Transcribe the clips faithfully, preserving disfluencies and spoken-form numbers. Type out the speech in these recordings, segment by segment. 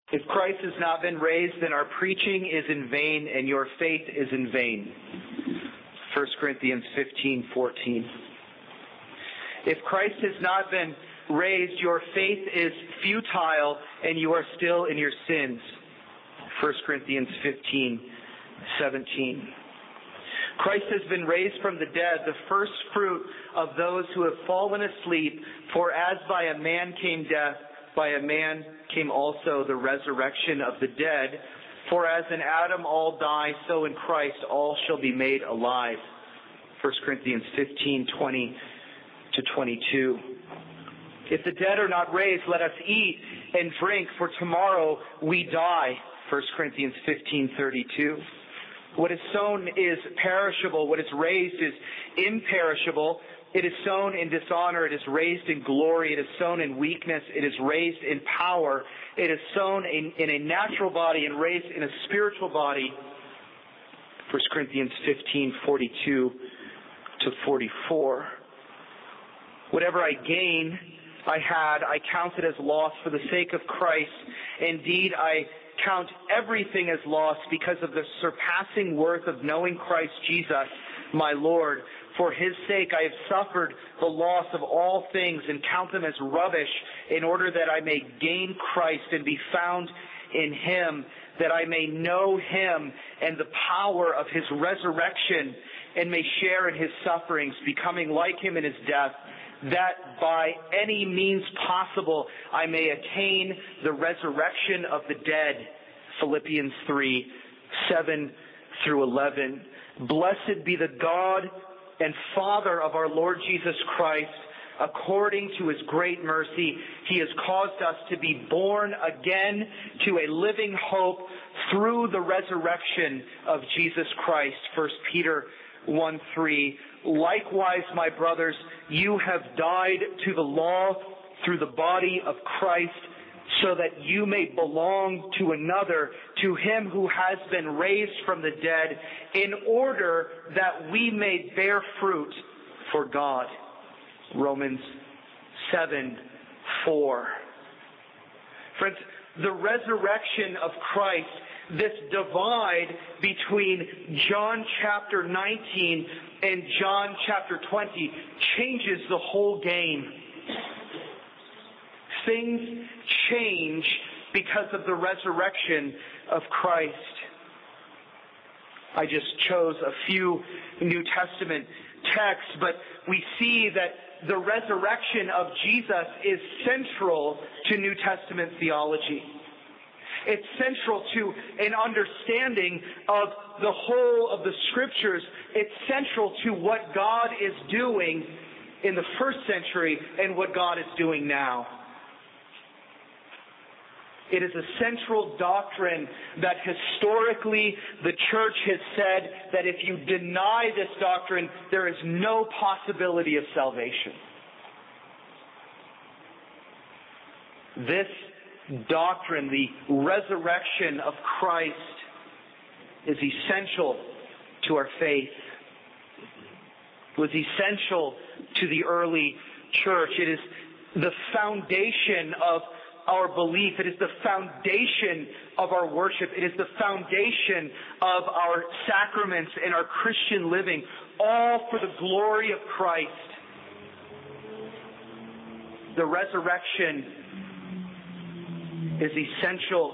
If Christ has not been raised, then our preaching is in vain and your faith is in vain. First Corinthians fifteen fourteen. If Christ has not been raised, your faith is futile and you are still in your sins. First Corinthians fifteen seventeen. Christ has been raised from the dead, the first fruit of those who have fallen asleep. For as by a man came death, by a man came also the resurrection of the dead. For as in Adam all die, so in Christ all shall be made alive. First Corinthians fifteen twenty to twenty-two. If the dead are not raised, let us eat and drink, for tomorrow we die. First Corinthians fifteen thirty-two. What is sown is perishable. What is raised is imperishable. It is sown in dishonor. It is raised in glory. It is sown in weakness. It is raised in power. It is sown in, in a natural body and raised in a spiritual body. First Corinthians fifteen forty-two to forty-four. Whatever I gain, I had, I counted as loss for the sake of Christ. Indeed, I count everything as loss because of the surpassing worth of knowing Christ Jesus, my Lord. For his sake I have suffered the loss of all things and count them as rubbish, in order that I may gain Christ and be found in him, that I may know him and the power of his resurrection, and may share in his sufferings, becoming like him in his death, that by any means possible I may attain the resurrection of the dead. Philippians three, seven through eleven. Blessed be the God and Father of our Lord Jesus Christ. According to his great mercy, he has caused us to be born again to a living hope through the resurrection of Jesus Christ. First Peter one three. Likewise, my brothers, you have died to the law through the body of Christ, so that you may belong to another, to him who has been raised from the dead, in order that we may bear fruit for God. Romans seven four. Friends, the resurrection of Christ, this divide between John chapter nineteen and John chapter twenty, changes the whole game. Things change because of the resurrection of Christ. I just chose a few New Testament texts, but we see that the resurrection of Jesus is central to New Testament theology. It's central to an understanding of the whole of the Scriptures. It's central to what God is doing in the first century and what God is doing now. It is a central doctrine that historically the church has said that if you deny this doctrine, there is no possibility of salvation. This doctrine, the resurrection of Christ, is essential to our faith. It was essential to the early church. It is the foundation of our belief. It is the foundation of our worship. It is the foundation of our sacraments and our Christian living, all for the glory of Christ. The resurrection is essential.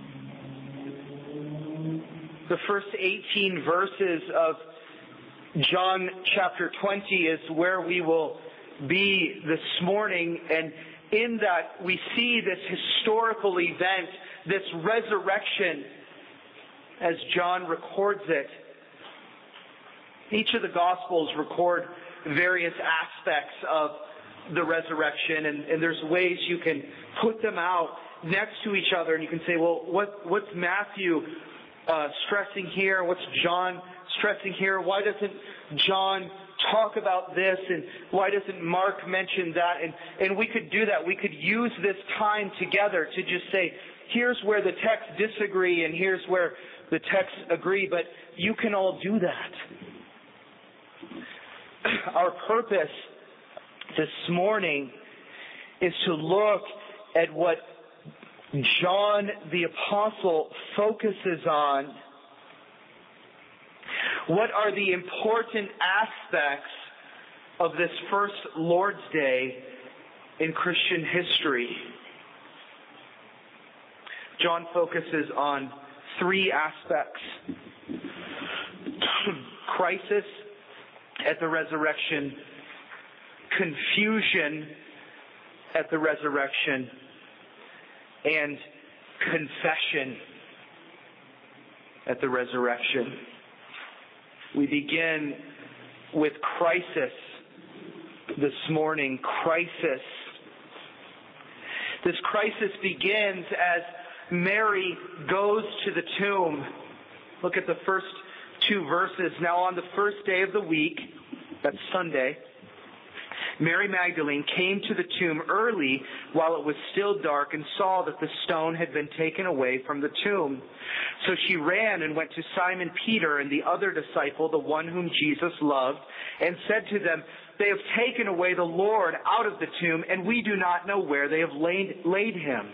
The first eighteen verses of John chapter twenty is where we will be this morning, and in that we see this historical event, this resurrection, as John records it. Each of the Gospels record various aspects of the resurrection, and, and there's ways you can put them out next to each other, and you can say, well, what, what's Matthew uh, stressing here? What's John stressing here? Why doesn't John talk about this, and why doesn't Mark mention that? And, and we could do that. We could use this time together to just say, here's where the texts disagree, and here's where the texts agree, but you can all do that. Our purpose this morning is to look at what John the Apostle focuses on what are the important aspects of this first Lord's Day in Christian history. John focuses on three aspects. Crisis at the resurrection, confusion at the resurrection, and confession at the resurrection. We begin with crisis this morning. Crisis. This crisis begins as Mary goes to the tomb. Look at the first two verses. Now on the first day of the week, that's Sunday, Mary Magdalene came to the tomb early while it was still dark and saw that the stone had been taken away from the tomb. So she ran and went to Simon Peter and the other disciple, the one whom Jesus loved, and said to them, "They have taken away the Lord out of the tomb, and we do not know where they have laid, laid him."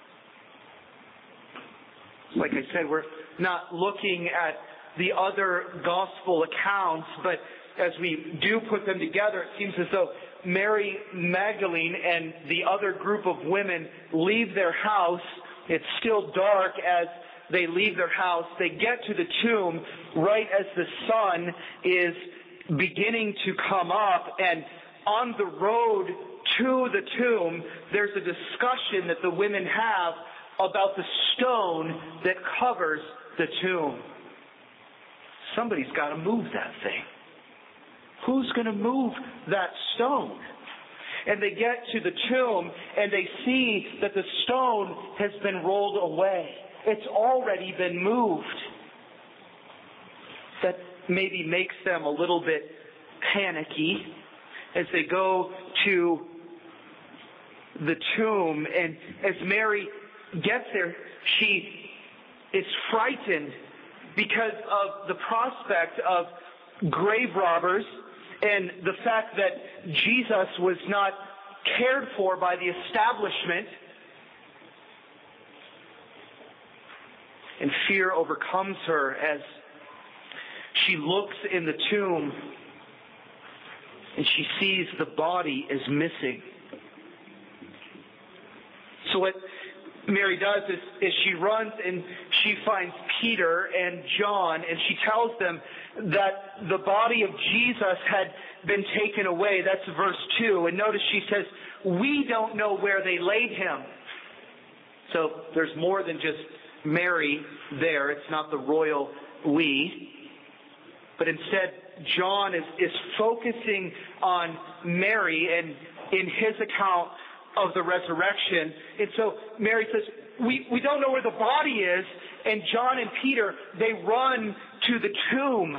Like I said, we're not looking at the other gospel accounts, but as we do put them together, it seems as though Mary Magdalene and the other group of women leave their house. It's still dark as they leave their house. They get to the tomb right as the sun is beginning to come up, and on the road to the tomb, there's a discussion that the women have about the stone that covers the tomb. Somebody's got to move that thing. Who's going to move that stone? And they get to the tomb and they see that the stone has been rolled away. It's already been moved. That maybe makes them a little bit panicky as they go to the tomb. And as Mary gets there, she is frightened because of the prospect of grave robbers and the fact that Jesus was not cared for by the establishment. And fear overcomes her as she looks in the tomb and she sees the body is missing. So what Mary does is, is she runs and she finds Peter and John, and she tells them that the body of Jesus had been taken away. That's verse two. And notice she says, "We don't know where they laid him." So there's more than just Mary there. It's not the royal we. But instead, John is, is focusing on Mary and in his account of the resurrection. And so Mary says, we, we don't know where the body is. And John and Peter, they run to the tomb.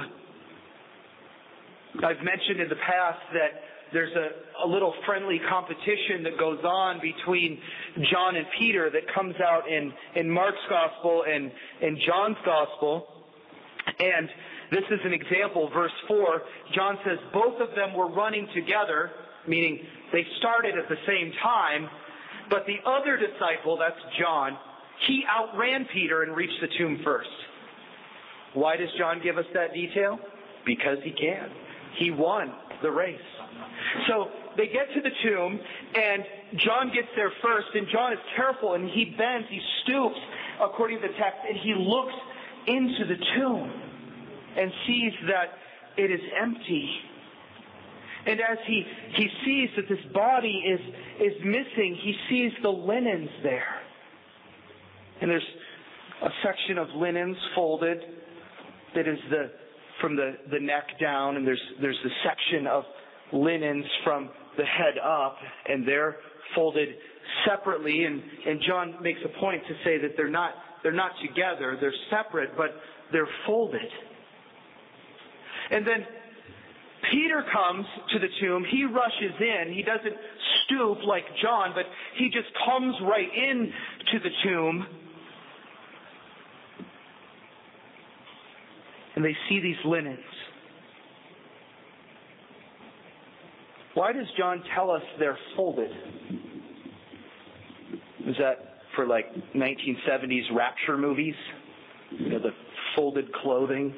I've mentioned in the past that there's a, a little friendly competition that goes on between John and Peter that comes out in, in Mark's gospel and in John's gospel. And this is an example, verse four. John says both of them were running together, meaning they started at the same time, but the other disciple, that's John, he outran Peter and reached the tomb first. Why does John give us that detail? Because he can. He won the race. So they get to the tomb, and John gets there first, and John is careful, and he bends, he stoops, according to the text, and he looks into the tomb and sees that it is empty. And as he, he sees that this body is, is missing, he sees the linens there. And there's a section of linens folded that is the from the, the neck down, and there's there's the section of linens from the head up, and they're folded separately. And, and John makes a point to say that they're not they're not together, they're separate, but they're folded. And then Peter comes to the tomb. He rushes in. He doesn't stoop like John, but he just comes right in to the tomb. And they see these linens. Why does John tell us they're folded? Is that for like nineteen seventies rapture movies. You know, the folded clothing.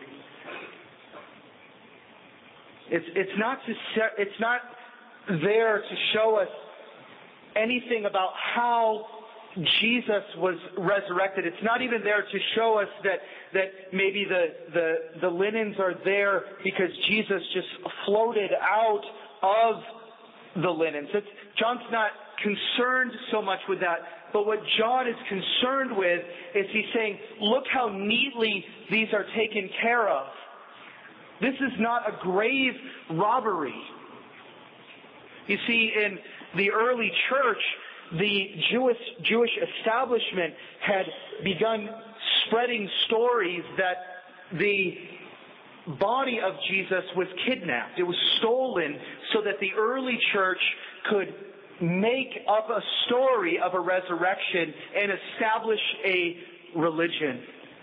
It's it's not to it's not there to show us anything about how Jesus was resurrected. It's not even there to show us that that maybe the the the linens are there because Jesus just floated out of the linens. It's, John's not concerned so much with that. But what John is concerned with is he's saying, look how neatly these are taken care of. This is not a grave robbery. You see, in the early church, the Jewish Jewish establishment had begun spreading stories that the body of Jesus was kidnapped. It was stolen so that the early church could make up a story of a resurrection and establish a religion.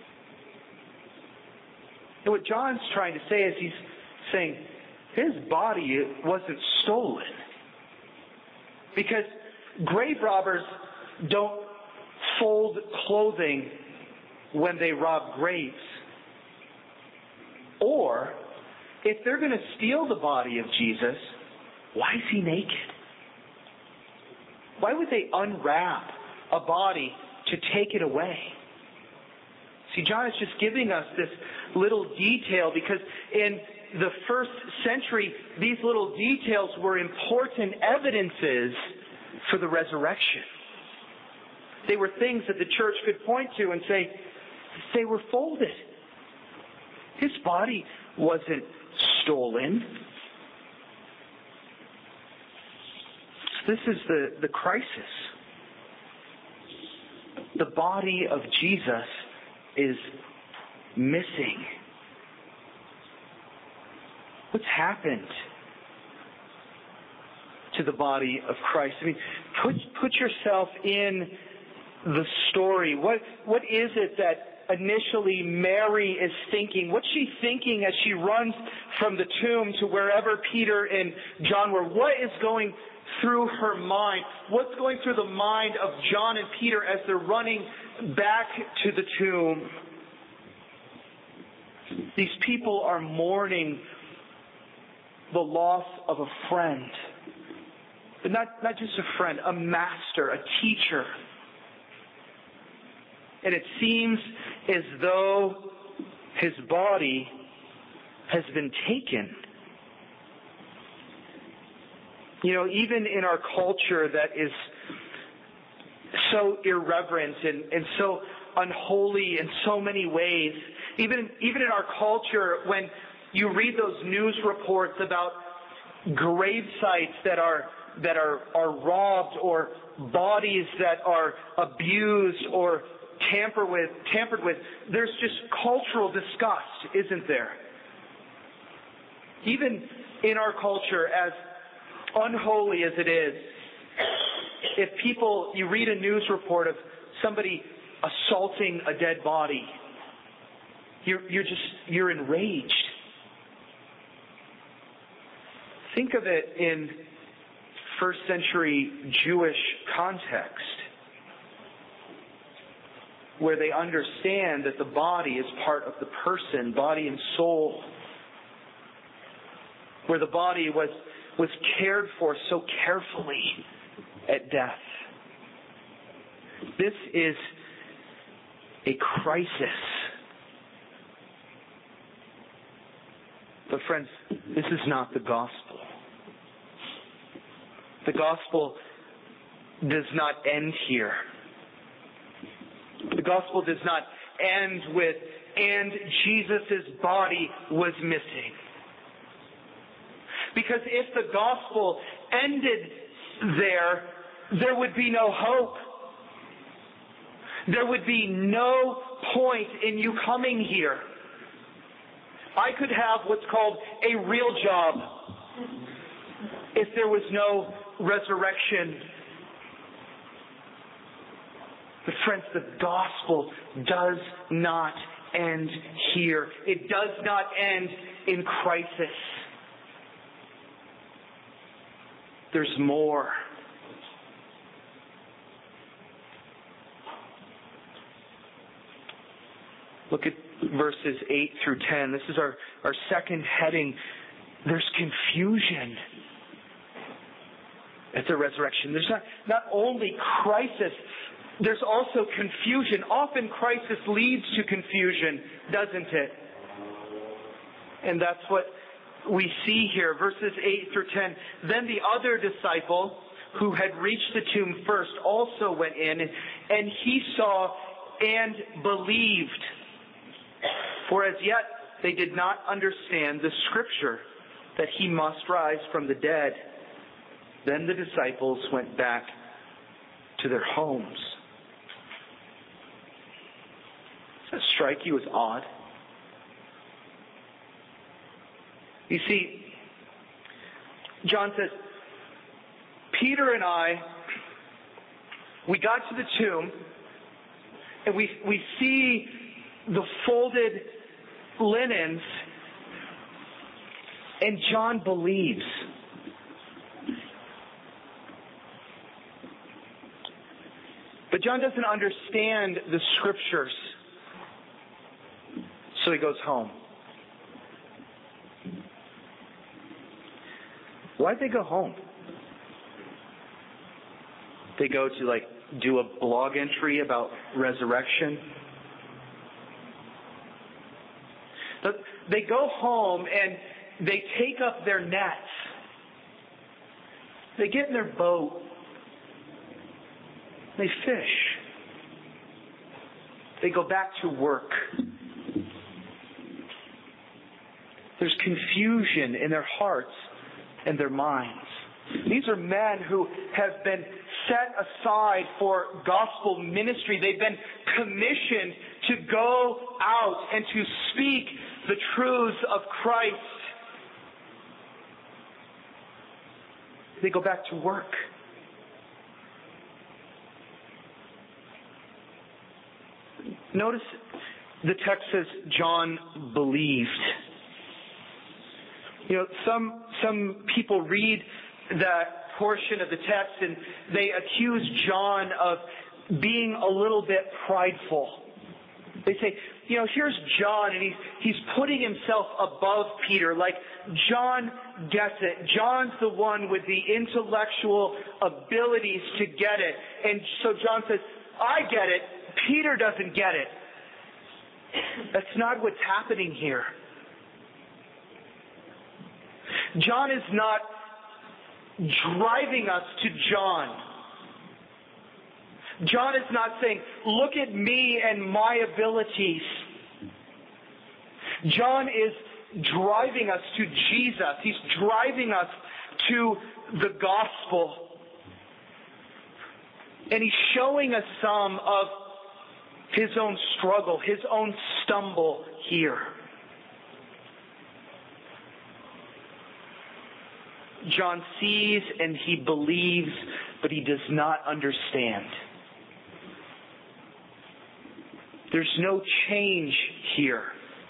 And what John's trying to say is he's saying his body wasn't stolen. Because grave robbers don't fold clothing when they rob graves. Or, if they're going to steal the body of Jesus, why is he naked? Why would they unwrap a body to take it away? See, John is just giving us this little detail because in the first century, these little details were important evidences for the resurrection. They were things that the church could point to and say, they were folded. His body wasn't stolen. This is the, the crisis. The body of Jesus is missing. What's happened to the body of Christ? I mean, put put yourself in the story. What what is it that initially Mary is thinking? What's she thinking as she runs from the tomb to wherever Peter and John were? What is going through her mind? What's going through the mind of John and Peter as they're running back to the tomb? These people are mourning the loss of a friend. But not, not just a friend, a master, a teacher. And it seems as though his body has been taken. You know, even in our culture that is so irreverent and, and so unholy in so many ways, even, even in our culture, when you read those news reports about grave sites that are that are, are robbed or bodies that are abused or tampered with, tampered with, there's just cultural disgust, isn't there? Even in our culture, as unholy as it is, if people, you read a news report of somebody assaulting a dead body, you're, you're just, you're enraged. Think of it in first century Jewish context, where they understand that the body is part of the person, body and soul, where the body was was cared for so carefully at death. This is a crisis. But friends, this is not the gospel. The gospel does not end here. The gospel does not end with, and Jesus' body was missing. Because if the gospel ended there, there would be no hope. There would be no point in you coming here. I could have what's called a real job if there was no resurrection. But friends, the gospel does not end here. It does not end in crisis. There's more. Look at verses eight through ten. This is our, our second heading. There's confusion at the resurrection. There's not, not only crisis, there's also confusion. Often crisis leads to confusion, doesn't it? And that's what we see here. Verses eight through ten. Then the other disciple who had reached the tomb first also went in, and he saw and believed. For as yet they did not understand the scripture that he must rise from the dead. Then the disciples went back to their homes. Does that strike you as odd? You see, John says, Peter and I, we got to the tomb, and we we see the folded linens, and John believes. But John doesn't understand the scriptures, so he goes home. Why'd they go home? They go to like do a blog entry about resurrection. They go home and they take up their nets. They get in their boat. They fish. They go back to work. There's confusion in their hearts and their minds. These are men who have been set aside for gospel ministry. They've been commissioned to go out and to speak the truths of Christ. They go back to work. Notice the text says John believed. You know, some some people read that portion of the text and they accuse John of being a little bit prideful. They say, you know, here's John and he's he's putting himself above Peter. Like John gets it. John's the one with the intellectual abilities to get it. And so John says, I get it. Peter doesn't get it. That's not what's happening here. John is not driving us to John. John is not saying, look at me and my abilities. John is driving us to Jesus. He's driving us to the gospel. And he's showing us some of his own struggle, his own stumble here. John sees and he believes, but he does not understand. There's no change here.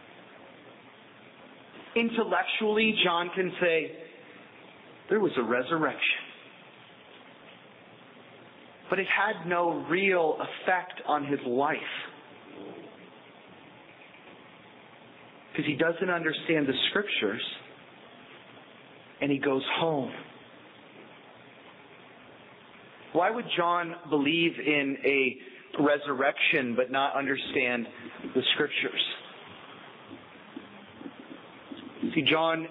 Intellectually, John can say, there was a resurrection. But it had no real effect on his life. Because he doesn't understand the scriptures. And he goes home. Why would John believe in a resurrection but not understand the scriptures? See, John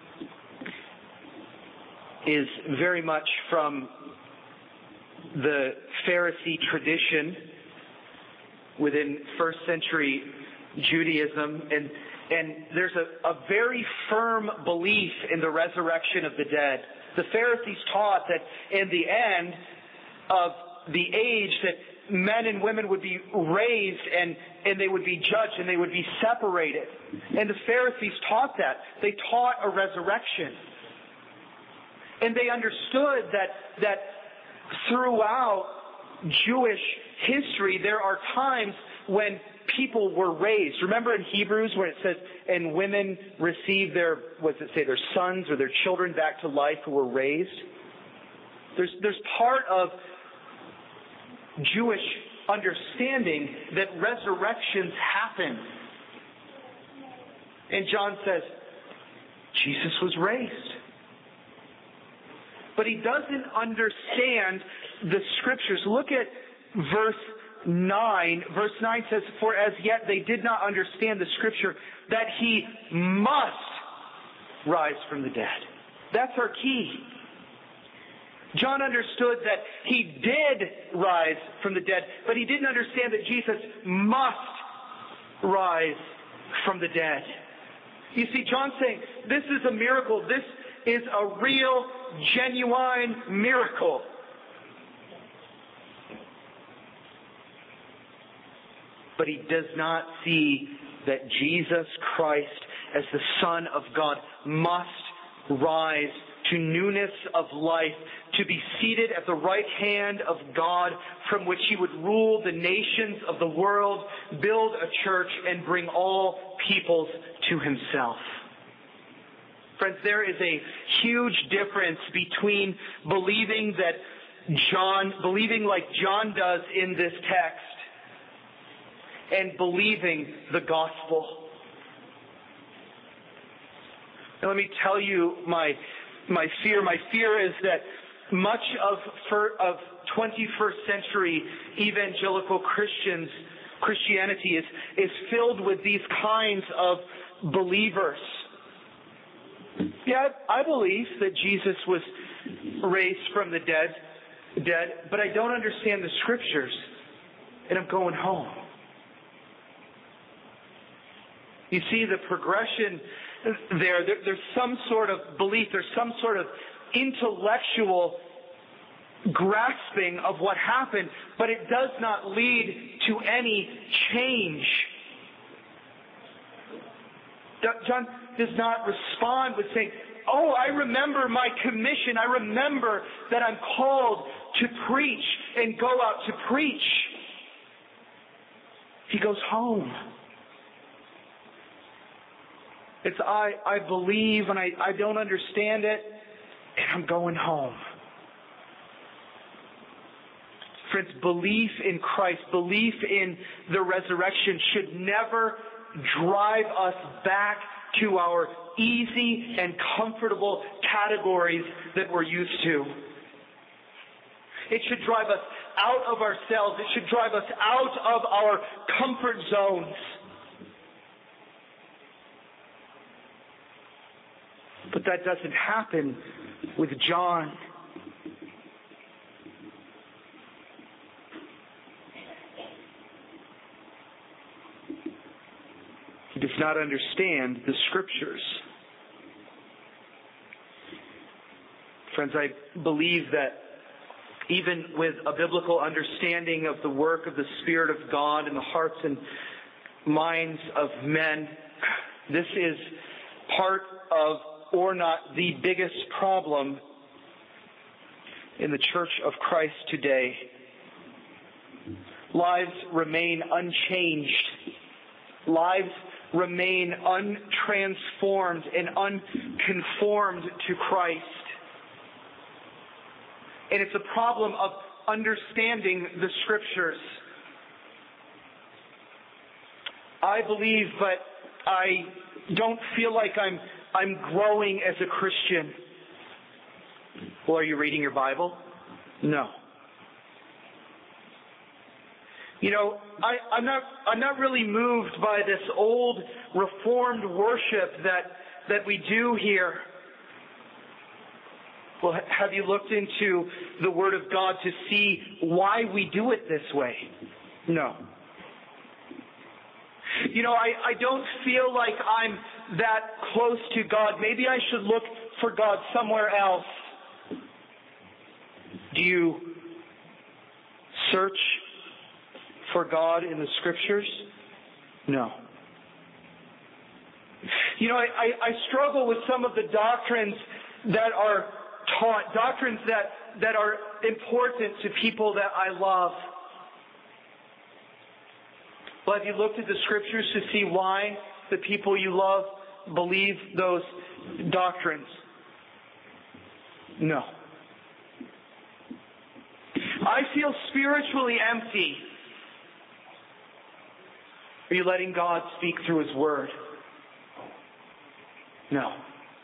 is very much from the Pharisee tradition within first century Judaism, and and there's a, a very firm belief in the resurrection of the dead. The Pharisees taught that in the end of the age that men and women would be raised and, and they would be judged and they would be separated. And the Pharisees taught that. They taught a resurrection. And they understood that that throughout Jewish history there are times when people were raised. Remember in Hebrews where it says, and women receive their, what does it say, their sons or their children back to life who were raised? There's, there's part of Jewish understanding that resurrections happen And John says, Jesus was raised. But he doesn't understand the Scriptures. Look at verse nine. Verse nine says, for as yet they did not understand the Scripture, that he must rise from the dead. That's our key. John understood that he did rise from the dead, but he didn't understand that Jesus must rise from the dead. You see, John's saying, this is a miracle. This is a real, genuine miracle. But he does not see that Jesus Christ, as the Son of God, must rise to newness of life, to be seated at the right hand of God, from which he would rule the nations of the world, build a church, and bring all peoples to himself. Friends, there is a huge difference between believing that John, believing like John does in this text, and believing the gospel. Now let me tell you my my fear. My fear is that much of of twenty-first century evangelical Christians, Christianity is, is filled with these kinds of believers. Yeah, I believe that Jesus was raised from the dead, dead, but I don't understand the Scriptures, and I'm going home. You see the progression there. there. There's some sort of belief, there's some sort of intellectual grasping of what happened, but it does not lead to any change. John does not respond with saying, oh, I remember my commission. I remember that I'm called to preach and go out to preach. He goes home. It's I, I believe and I, I don't understand it, and I'm going home. Friends, belief in Christ, belief in the resurrection should never drive us back to our easy and comfortable categories that we're used to. It should drive us out of ourselves. It should drive us out of our comfort zones. But that doesn't happen with John. He does not understand the Scriptures. Friends, I believe that even with a biblical understanding of the work of the Spirit of God in the hearts and minds of men, this is part of, or not the biggest problem in the Church of Christ today. Lives remain unchanged. Lives remain untransformed and unconformed to Christ. And it's a problem of understanding the Scriptures. I believe, but I don't feel like I'm I'm growing as a Christian. Well, are you reading your Bible? No. You know, I, I'm not I'm not really moved by this old Reformed worship that that we do here. Well, have you looked into the Word of God to see why we do it this way? No. You know, I, I don't feel like I'm that close to God. Maybe I should look for God somewhere else. Do you search for God in the Scriptures? No. You know, I, I, I struggle with some of the doctrines that are taught, doctrines that, that are important to people that I love. Well, have you looked at the Scriptures to see why the people you love believe those doctrines? No. I feel spiritually empty. Are you letting God speak through His Word? No.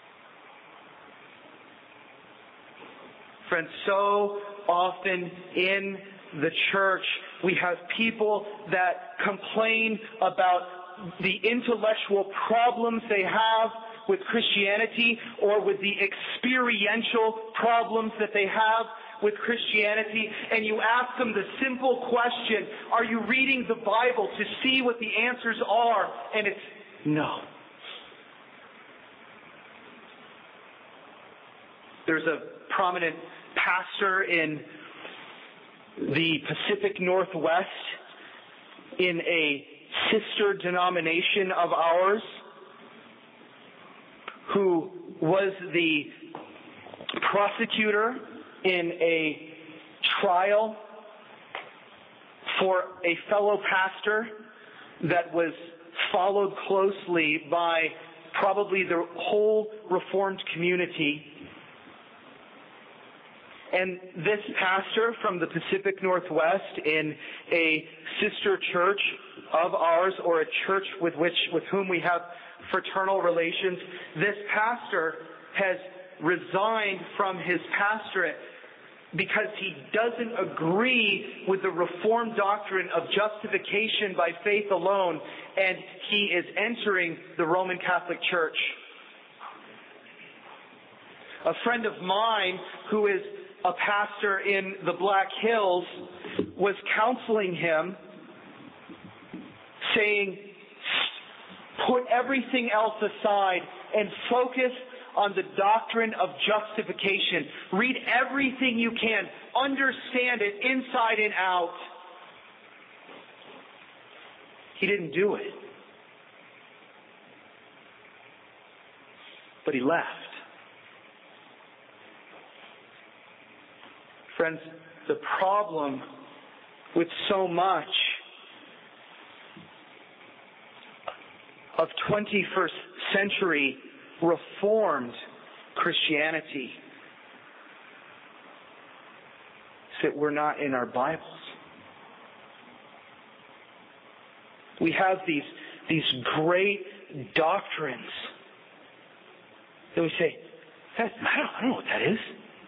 Friends, so often in the church, we have people that complain about the intellectual problems they have with Christianity, or with the experiential problems that they have with Christianity, and you ask them the simple question, are you reading the Bible to see what the answers are? And it's no. There's a prominent pastor in the Pacific Northwest in a sister denomination of ours who was the prosecutor in a trial for a fellow pastor that was followed closely by probably the whole Reformed community. And this pastor from the Pacific Northwest in a sister church of ours, or a church with which with whom we have fraternal relations, this pastor has resigned from his pastorate because he doesn't agree with the Reformed doctrine of justification by faith alone, and he is entering the Roman Catholic Church. A friend of mine who is a pastor in the Black Hills was counseling him, saying, put everything else aside and focus on the doctrine of justification. Read everything you can. Understand it inside and out. He didn't do it. But he left. Friends, the problem with so much of twenty-first century Reformed Christianity is that we're not in our Bibles. We have these, these great doctrines that we say, I don't, I don't know what that is.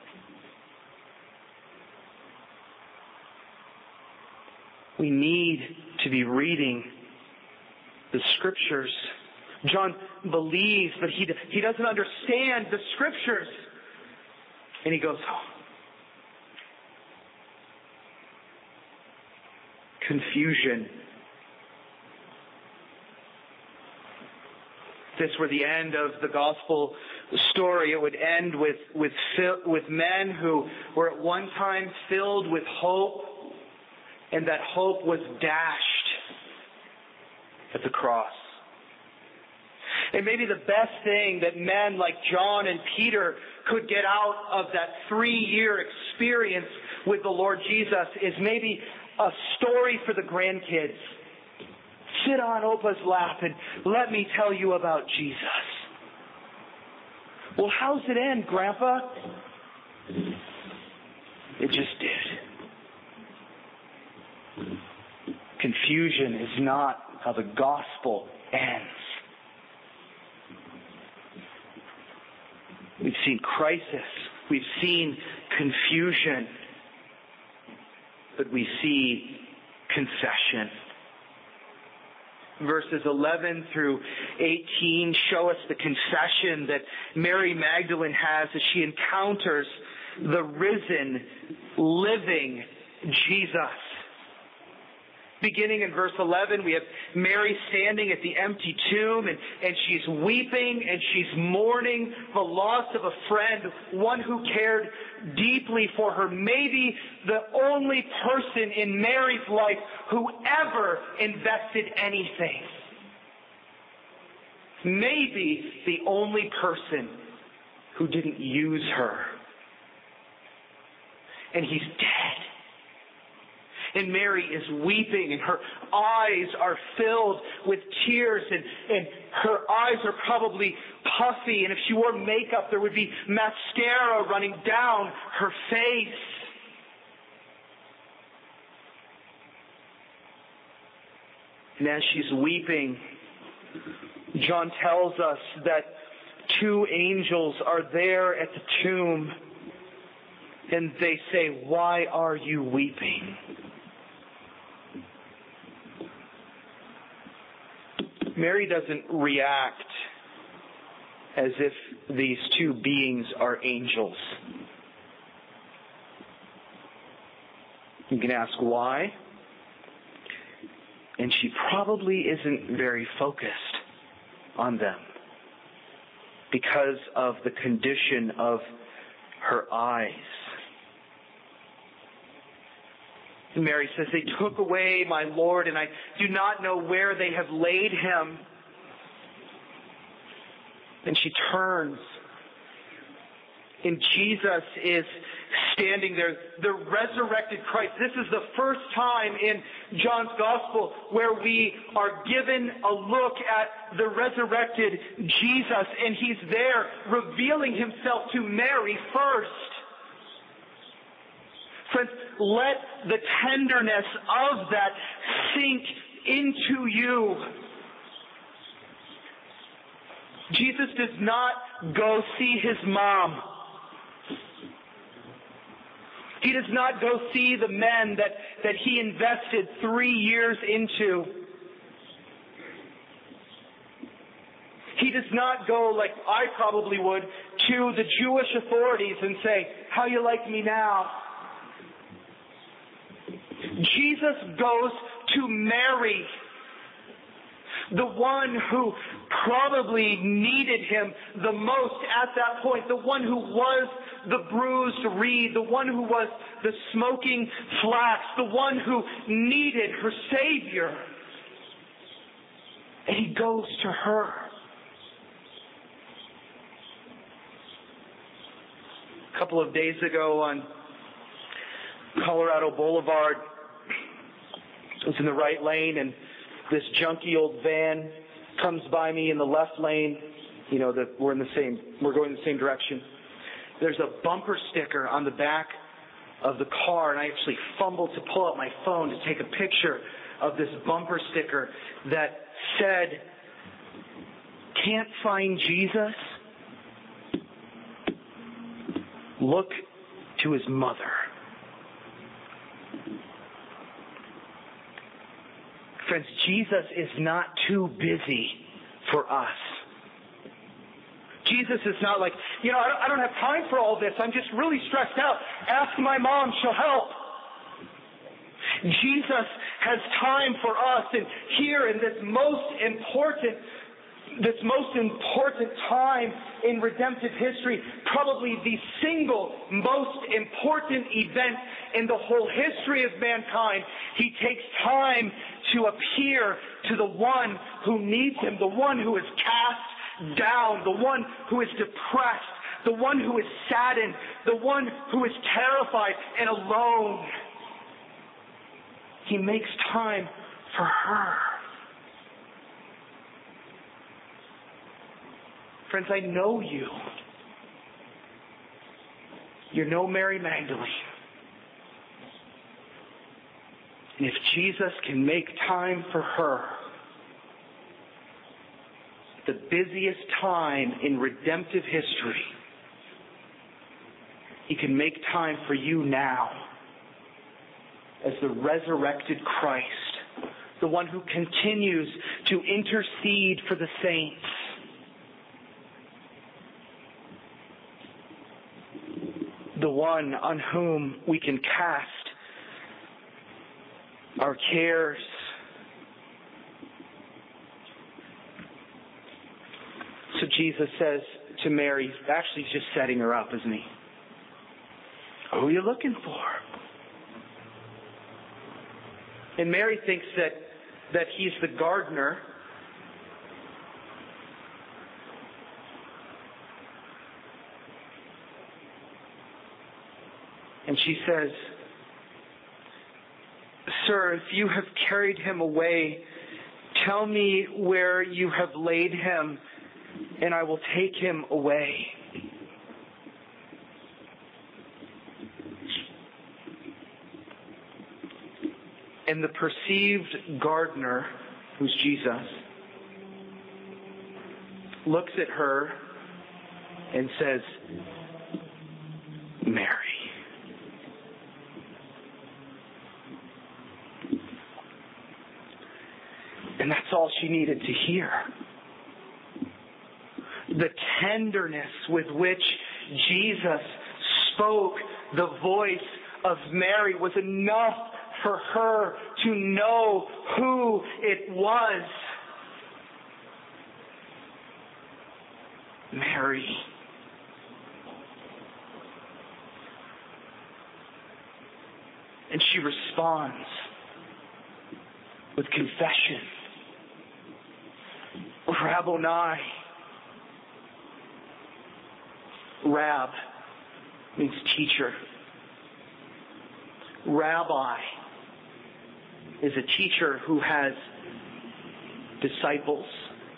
We need to be reading the Scriptures. John believes, but he, he doesn't understand the Scriptures. And he goes home. Confusion. This were the end of the gospel story. It would end with, with, with men who were at one time filled with hope, and that hope was dashed at the cross. And maybe the best thing that men like John and Peter could get out of that three-year experience with the Lord Jesus is maybe a story for the grandkids. Sit on Opa's lap and let me tell you about Jesus. Well, how's it end, Grandpa? It just did. Confusion is not how the gospel ends. We've seen crisis. We've seen confusion. But we see concession. Verses eleven through eighteen show us the concession that Mary Magdalene has as she encounters the risen, living Jesus. Beginning in verse eleven, we have Mary standing at the empty tomb, and, and she's weeping and she's mourning the loss of a friend, one who cared deeply for her, maybe the only person in Mary's life who ever invested anything. Maybe the only person who didn't use her. And he's dead. And Mary is weeping, and her eyes are filled with tears, and, and her eyes are probably puffy, and if she wore makeup, there would be mascara running down her face. And as she's weeping, John tells us that two angels are there at the tomb, and they say, "Why are you weeping?" Mary doesn't react as if these two beings are angels. You can ask why, and she probably isn't very focused on them because of the condition of her eyes. Mary says, "They took away my Lord, and I do not know where they have laid him." And she turns, and Jesus is standing there, the resurrected Christ. This is the first time in John's Gospel where we are given a look at the resurrected Jesus, and he's there revealing himself to Mary first. Friends, let the tenderness of that sink into you. Jesus does not go see his mom. He does not go see the men that, that he invested three years into. He does not go, like I probably would, to the Jewish authorities and say, "How you like me now?" Jesus goes to Mary, the one who probably needed him the most at that point, the one who was the bruised reed, the one who was the smoking flax, the one who needed her Savior. And he goes to her. A couple of days ago on Colorado Boulevard, I was in the right lane, and this junky old van comes by me in the left lane. You know, that we're in the same, we're going in the same direction. There's a bumper sticker on the back of the car, and I actually fumbled to pull out my phone to take a picture of this bumper sticker that said, "Can't find Jesus? Look to his mother." Friends, Jesus is not too busy for us. Jesus is not like, you know, I don't have time for all this. I'm just really stressed out. Ask my mom, she'll help. Jesus has time for us, and here in this most important, this most important time in redemptive history, probably the single most important event in the whole history of mankind, he takes time to appear to the one who needs him, the one who is cast down, the one who is depressed, the one who is saddened, the one who is terrified and alone. He makes time for her. Friends, I know you. You're no Mary Magdalene. And if Jesus can make time for her, the busiest time in redemptive history, he can make time for you now as the resurrected Christ, the one who continues to intercede for the saints. The one on whom we can cast our cares. So Jesus says to Mary, actually he's just setting her up, isn't he? Who are you looking for? And Mary thinks that, that he's the gardener. And she says, "Sir, if you have carried him away, tell me where you have laid him, and I will take him away." And the perceived gardener, who's Jesus, looks at her and says, Mary. And that's all she needed to hear. The tenderness with which Jesus spoke the voice of Mary was enough for her to know who it was. Mary. And she responds with confession. Rabboni. Rab means teacher. Rabbi is a teacher who has disciples.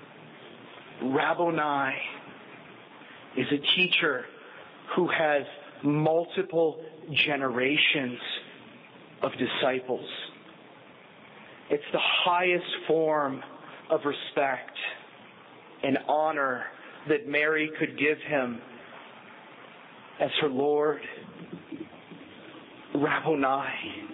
Rabboni is a teacher who has multiple generations of disciples. It's the highest form of respect and honor that Mary could give him as her Lord. Rabboni.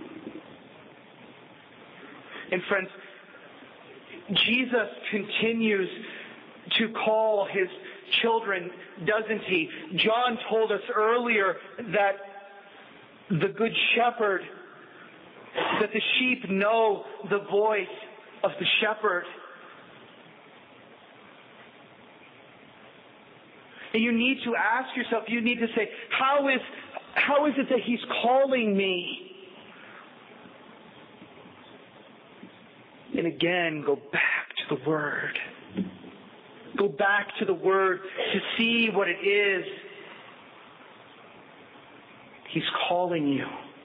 And friends, Jesus continues to call his children, doesn't he? John told us earlier that the good shepherd, that the sheep know the voice of the shepherd. And you need to ask yourself, you need to say, how is, how is it that he's calling me? And again, go back to the Word. Go back to the Word to see what it is he's calling you.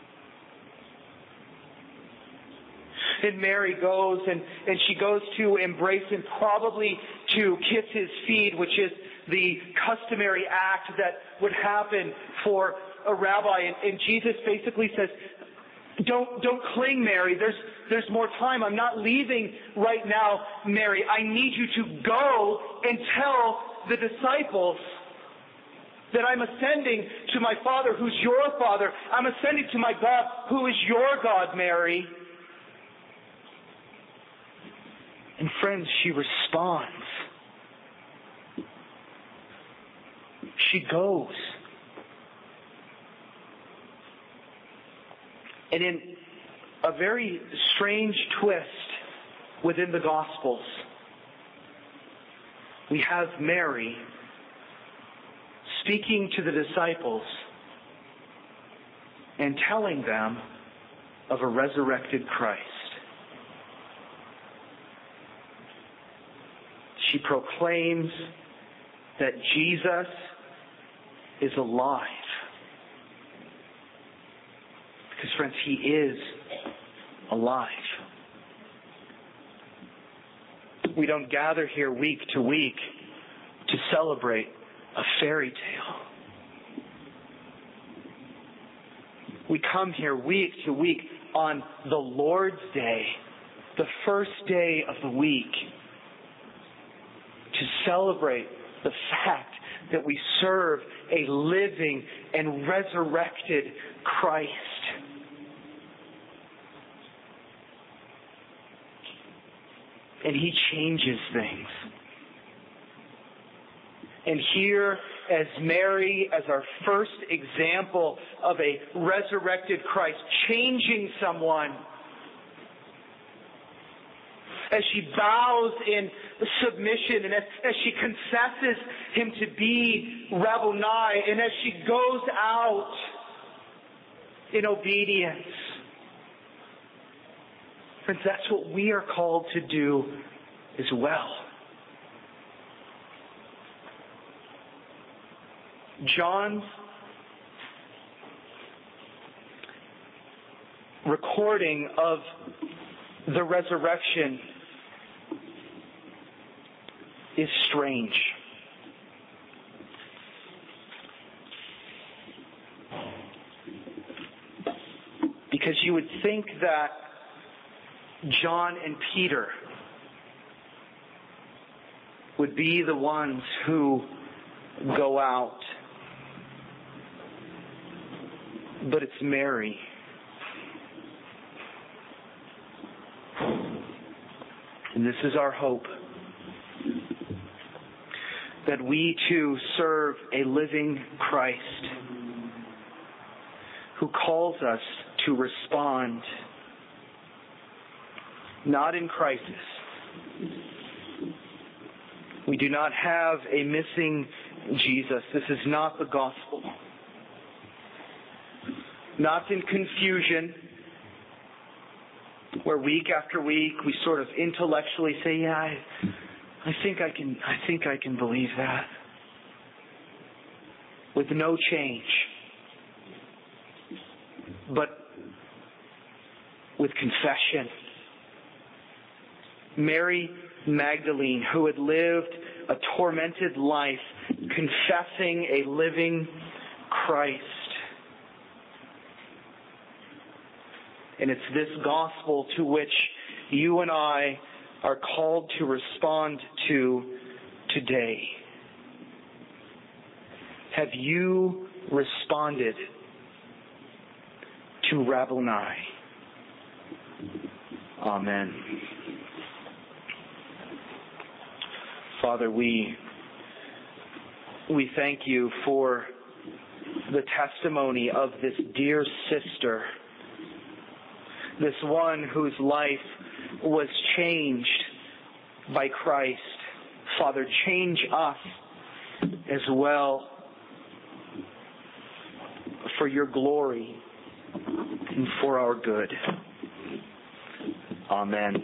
And Mary goes and, and she goes to embrace him, probably to kiss his feet, which is the customary act that would happen for a rabbi. And, and Jesus basically says, Don't don't cling, Mary. There's there's more time. I'm not leaving right now, Mary. I need you to go and tell the disciples that I'm ascending to my Father who's your Father. I'm ascending to my God who is your God, Mary. And friends, she responds. She goes. And in a very strange twist within the Gospels, we have Mary speaking to the disciples and telling them of a resurrected Christ. She proclaims that Jesus is alive. Because, friends, he is alive. We don't gather here week to week to celebrate a fairy tale. We come here week to week on the Lord's Day, the first day of the week, to celebrate the fact that we serve a living and resurrected Christ. And he changes things. And here, as Mary, as our first example of a resurrected Christ, changing someone, as she bows in submission, and as, as she confesses him to be Rabboni, and as she goes out in obedience. Friends, that's what we are called to do as well. John's recording of the resurrection is strange. Because you would think that John and Peter would be the ones who go out. But it's Mary. And this is our hope, that we too serve a living Christ who calls us to respond, not in crisis. We do not have a missing Jesus. This is not the gospel. Not in confusion, where week after week we sort of intellectually say, yeah, I, I think I can I think I can believe that. With no change. But with confession. Mary Magdalene, who had lived a tormented life, confessing a living Christ. And it's this gospel to which you and I are called to respond to today. Have you responded to Rabboni? Amen. Father, we we thank you for the testimony of this dear sister, this one whose life was changed by Christ. Father, change us as well for your glory and for our good. Amen.